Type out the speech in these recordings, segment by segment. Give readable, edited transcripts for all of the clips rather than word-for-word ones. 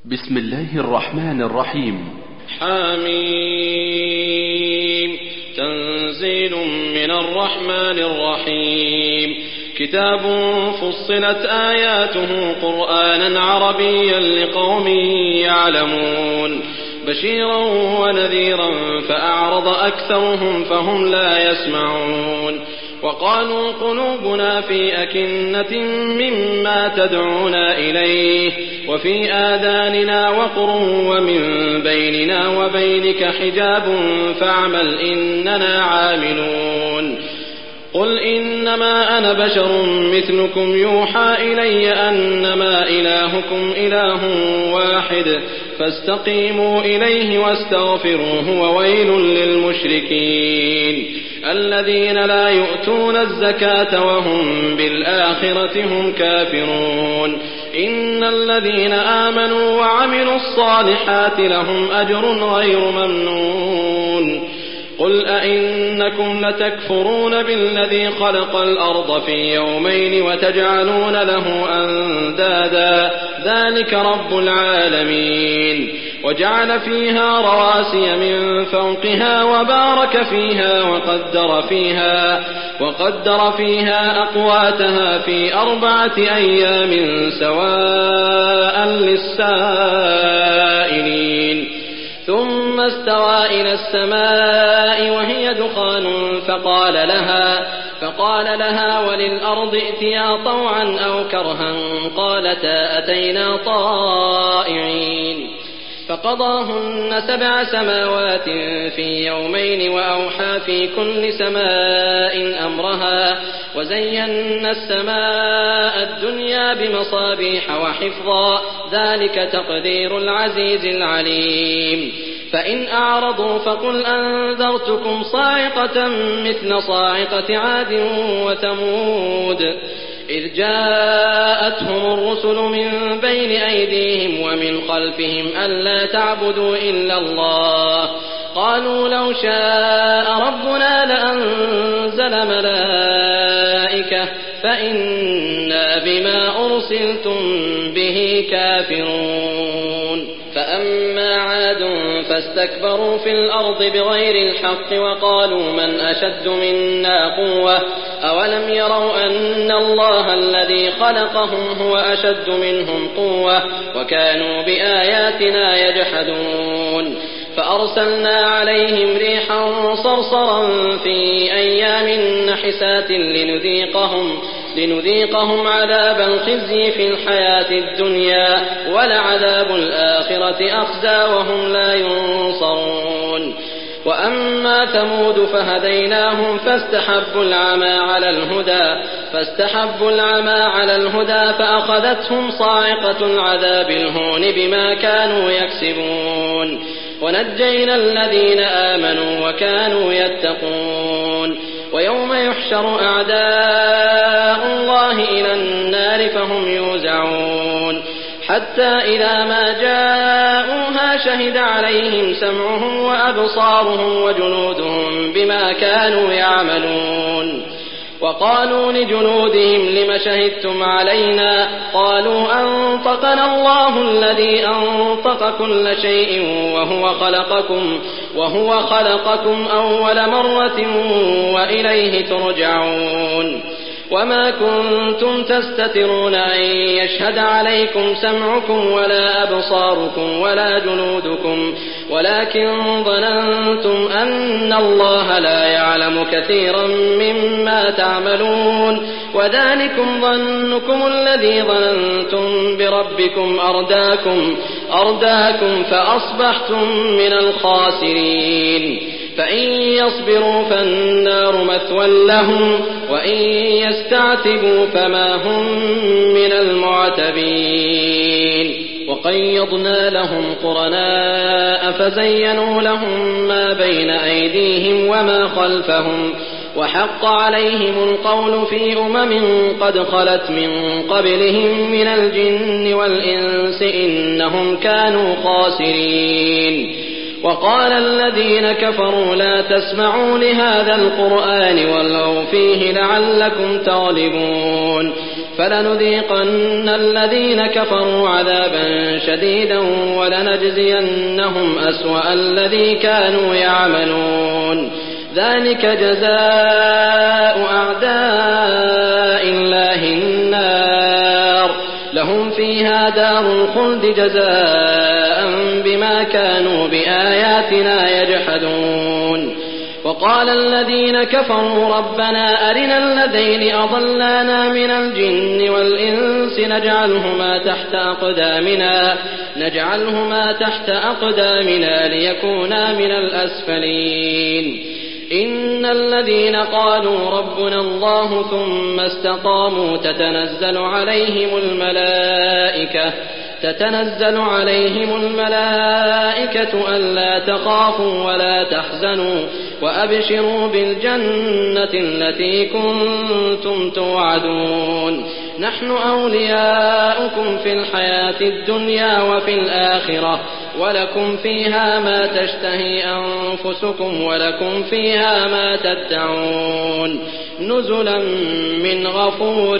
بسم الله الرحمن الرحيم. حميم. تنزيل من الرحمن الرحيم. كتاب فصلت آياته قرآنا عربيا لقوم يعلمون بشيرا ونذيرا فأعرض أكثرهم فهم لا يسمعون. وقالوا قلوبنا في أكنة مما تدعونا إليه وفي آذاننا وقر ومن بيننا وبينك حجاب فاعمل إننا عاملون. قل إنما أنا بشر مثلكم يوحى إلي أنما إلهكم إله واحد فاستقيموا إليه واستغفروه وويل للمشركين الذين لا يؤتون الزكاة وهم بالآخرة هم كافرون. إن الذين آمنوا وعملوا الصالحات لهم أجر غير ممنون. قل أئنكم لتكفرون بالذي خلق الأرض في يومين وتجعلون له أندادا دَّلِكَ رب العالمين. وجعل فيها رواسي من فوقها وبارك فيها وقدر فيها أقواتها في 4 أيام سواء للسائلين. ثم استوى إلى السماء وهي دخان فقال لها وللأرض ائتيا طوعا أو كرها قالتا أتينا طائعين. فقضاهن 7 سماوات في يومين وأوحى في كل سماء أمرها وزينا السماء الدنيا بمصابيح وحفظا ذلك تقدير العزيز العليم. فإن أعرضوا فقل أنذرتكم صاعقة مثل صاعقة عاد وثمود إذ جاءتهم الرسل من بين أيديهم ومن خلفهم ألا تعبدوا إلا الله قالوا لو شاء ربنا لأنزل ملائكة فإنا بما أرسلتم به كافرون. فأما عاد فاستكبروا في الأرض بغير الحق وقالوا من أشد منا قوة أولم يروا أن الله الذي خلقهم هو أشد منهم قوة وكانوا بآياتنا يجحدون. فأرسلنا عليهم ريحا صرصرا في أيام نحسات لنذيقهم عذاب الخزي في الحياة الدنيا ولعذاب الآخرة أخزى وهم لا ينصرون. وأما ثمود فهديناهم فاستحبوا العمى على الهدى فأخذتهم صاعقة العذاب الهون بما كانوا يكسبون. ونجينا الذين آمنوا وكانوا يتقون. ويوم يحشر أعداء الله إلى النار فهم يوزعون حتى إذا ما جاءوها شهد عليهم سمعهم وأبصارهم وجنودهم بما كانوا يعملون. وقالوا لجنودهم لم شهدتم علينا قالوا أنطقنا الله الذي أنطق كل شيء وهو خلقكم أول مرة وإليه ترجعون. وما كنتم تستترون أن يشهد عليكم سمعكم ولا أبصاركم ولا جنودكم ولكن ظننتم أن الله لا يعلم كثيرا مما تعملون وذلكم ظنكم الذي ظننتم بربكم أرداكم فأصبحتم من الخاسرين. فإن يصبروا فالنار مثوى لهم وإن يستعتبوا فما هم من المعتبين. وقيضنا لهم قرناء فزينوا لهم ما بين أيديهم وما خلفهم وحق عليهم القول في قد خلت من قبلهم من الجن والإنس إنهم كانوا خاسرين. وقال الذين كفروا لا تسمعوا لهذا القرآن والغوا فيه لعلكم تغلبون. فلنذيقن الذين كفروا عذابا شديدا ولنجزينهم أسوأ الذي كانوا يعملون ذلك جزاء أعداء الله النار لهم فيها دار الخلد جزاء بما كانوا بآياتنا يجحدون وقال الذين كفروا ربنا أرنا الذين أضلانا من الجن والإنس نجعلهما تحت أقدامنا ليكونا من الأسفلين إن الذين قالوا ربنا الله ثم استقاموا تتنزل عليهم الملائكة ألا تخافوا ولا تحزنوا وأبشروا بالجنة التي كنتم توعدون نحن أولياؤكم في الحياة الدنيا وفي الآخرة ولكم فيها ما تشتهي أنفسكم ولكم فيها ما تدعون نزلا من غفور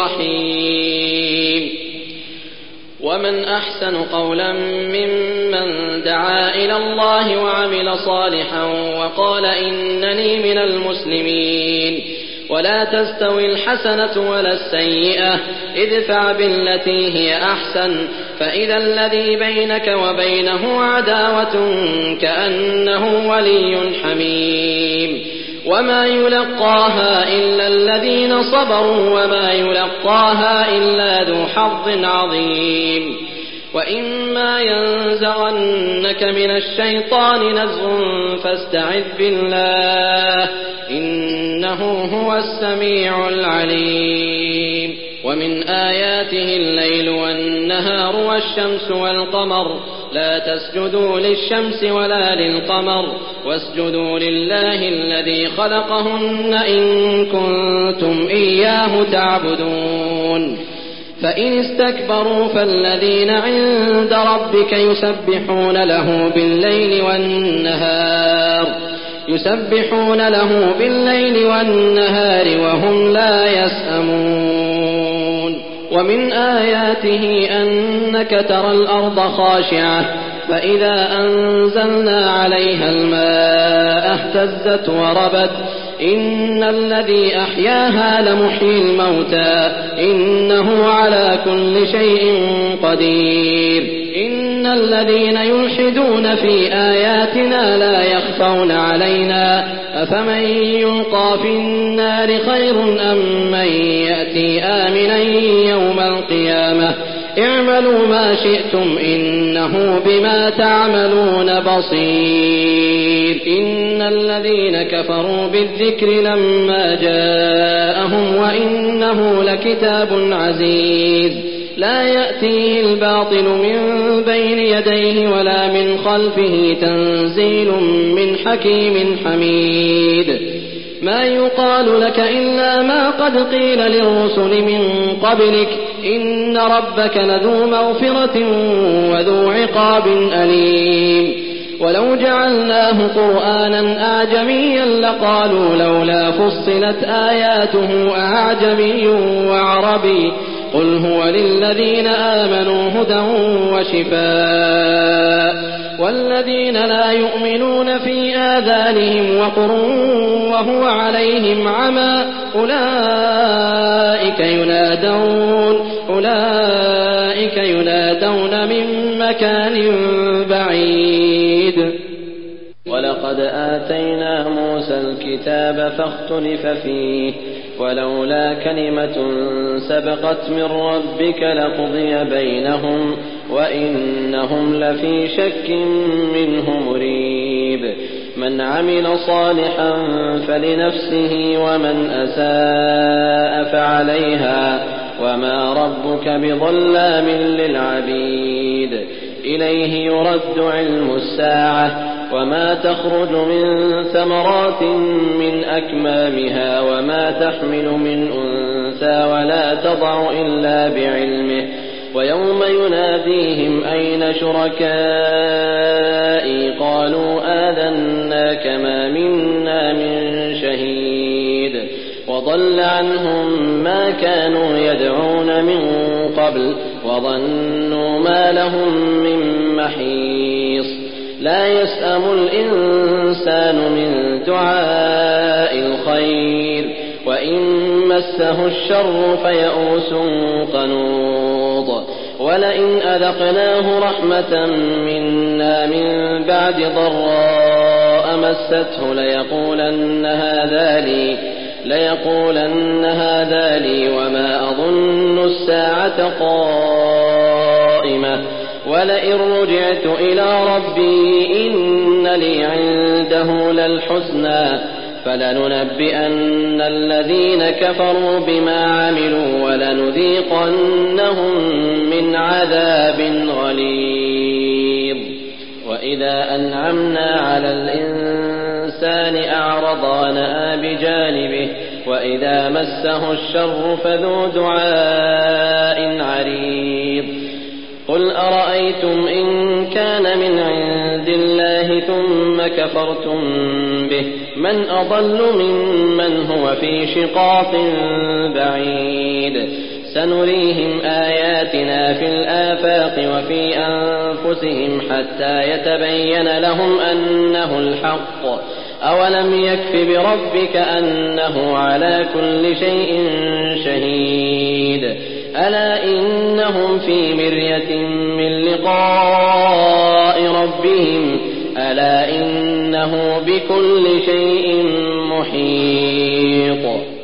رحيم ومن أحسن قولا ممن دعا إلى الله وعمل صالحا وقال إنني من المسلمين ولا تستوي الحسنة ولا السيئة ادفع بالتي هي أحسن فإذا الذي بينك وبينه عداوة كأنه ولي حميم وما يلقاها إلا الذين صبروا وما يلقاها إلا ذو حظ عظيم وإما ينزغنك من الشيطان نزغ فاستعذ بالله إنه هو السميع العليم ومن آياته الليل والنهار والشمس والقمر لا تسجدوا للشمس ولا للقمر واسجدوا لله الذي خلقهن إن كنتم إياه تعبدون فإن استكبروا فالذين عند ربك يسبحون له بالليل والنهار وهم لا يسأمون ومن آياته أنك ترى الأرض خاشعة فإذا أنزلنا عليها الماء اهتزت وربت إن الذي أحياها لمحيي الموتى إنه على كل شيء قدير إن الذين يلحدون في آياتنا لا يخفون علينا أفمن يلقى في النار خير أم من يأتي آمنا يوم القيامة اعملوا ما شئتم إنه بما تعملون بصير إن الذين كفروا بالذكر لما جاءهم وإنه لكتاب عزيز لا يأتيه الباطل من بين يديه ولا من خلفه تنزيل من حكيم حميد ما يقال لك إلا ما قد قيل للرسل من قبلك إن ربك لذو مغفرة وذو عقاب أليم ولو جعلناه قرآنا أعجميا لقالوا لولا فصلت آياته أعجمي وعربي قل هو للذين آمنوا هدى وشفاء والذين لا يؤمنون في آذانهم وقر وهو عليهم عمى أولئك ينادون من مكان بعيد ولقد آتينا موسى الكتاب فاختلف فيه ولولا كلمة سبقت من ربك لقضي بينهم وإنهم لفي شك منه مريب من عمل صالحا فلنفسه ومن أساء فعليها وما ربك بظلام للعبيد إليه يرد علم الساعة وما تخرج من ثمرات من أكمامها وما تحمل من أنثى ولا تضع إلا بعلمه ويوم يناديهم أين شركائي قالوا آذناك ما منا من شهيد وضل عنهم ما كانوا يدعون من قبل وظنوا ما لهم من محيص لا يسأم الإنسان من دعاء الخير وإن مسه الشر فيئوس قنوط ولئن أذقناه رحمة منا من بعد ضراء مسته ليقولن هذا لي وما أظن الساعة قائمة ولئن رجعت إلى ربي إن لي عنده للحسنى فلننبئن الذين كفروا بما عملوا ولنذيقنهم من عذاب غليظ وإذا أنعمنا على الإنسان أعرض ونأى بجانبه وإذا مسه الشر فذو دعاء عريض قل أرأيتم إن كان من عند الله ثم كفرتم به من أضل ممن هو في شقاق بعيد سنريهم آياتنا في الآفاق وفي أنفسهم حتى يتبين لهم أنه الحق أولم يكف بربك أنه على كل شيء شهيد ألا إنهم في مرية من لقاء ربهم ألا إنه بكل شيء محيط